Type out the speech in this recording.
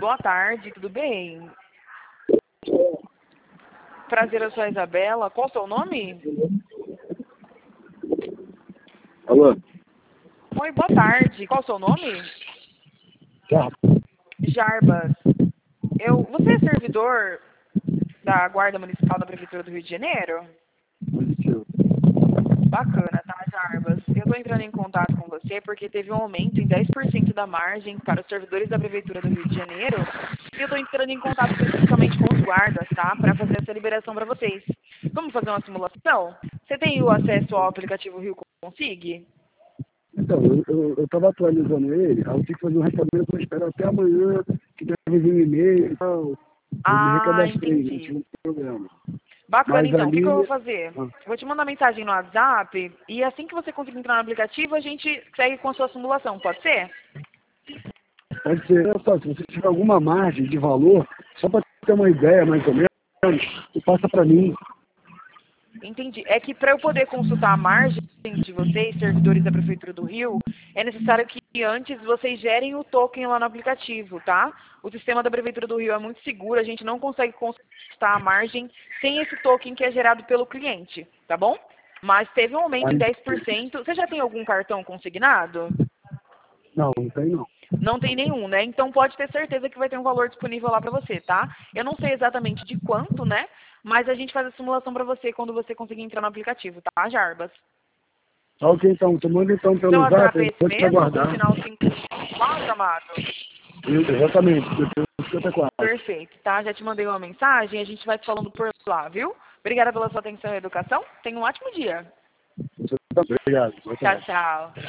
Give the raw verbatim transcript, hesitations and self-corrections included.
boa tarde, tudo bem? Prazer, eu sou a Isabela. Qual o seu nome? Alô? Oi, boa tarde. Qual o seu nome? Já. Jarbas. Eu, você é servidor da Guarda Municipal da Prefeitura do Rio de Janeiro? Positivo. Bacana, tá, Jarbas? Eu estou entrando em contato com você porque teve um aumento em dez por cento da margem para os servidores da Prefeitura do Rio de Janeiro. E eu estou entrando em contato especificamente com os guardas, tá? Para fazer essa liberação para vocês. Vamos fazer uma simulação? Você tem o acesso ao aplicativo Rio Consig? Então, eu estava atualizando ele, aí eu tenho que fazer um recadamento, eu espero até amanhã, que deve vir um e-mail e tal. Eu me Ah, recadastrei, não entendi. tinha um problema. Bacana, Mas então. O que, que eu vou ali, fazer? ah, Vou te mandar mensagem no WhatsApp e assim que você conseguir entrar no aplicativo, a gente segue com a sua simulação, pode ser? pode ser, olha só, se você tiver alguma margem de valor, só para ter uma ideia mais ou menos, você passa para mim. Entendi. É que para eu poder consultar a margem de vocês, servidores da Prefeitura do Rio, é necessário que antes vocês gerem o token lá no aplicativo, tá? O sistema da Prefeitura do Rio é muito seguro, a gente não consegue consultar a margem sem esse token que é gerado pelo cliente, tá bom? Mas teve um aumento em Aí, dez por cento. Você já tem algum cartão consignado? não, não tem não. Não tem nenhum, né? Então pode ter certeza que vai ter um valor disponível lá para você, tá? Eu não sei exatamente de quanto, né? Mas a gente faz a simulação para você quando você conseguir entrar no aplicativo, tá, Jarbas? Tá ok, então, tu manda então Seu pelo zap, WhatsApp é eu esse vou te mesmo, com o aguardar. final cinco quatro, amado? Isso, exatamente, eu tenho cinquenta e quatro. Perfeito, tá? Já te mandei uma mensagem, a gente vai te falando por lá, viu? Obrigada pela sua atenção e educação. Tenha um ótimo dia. Obrigado, boa Tchau, tarde. tchau.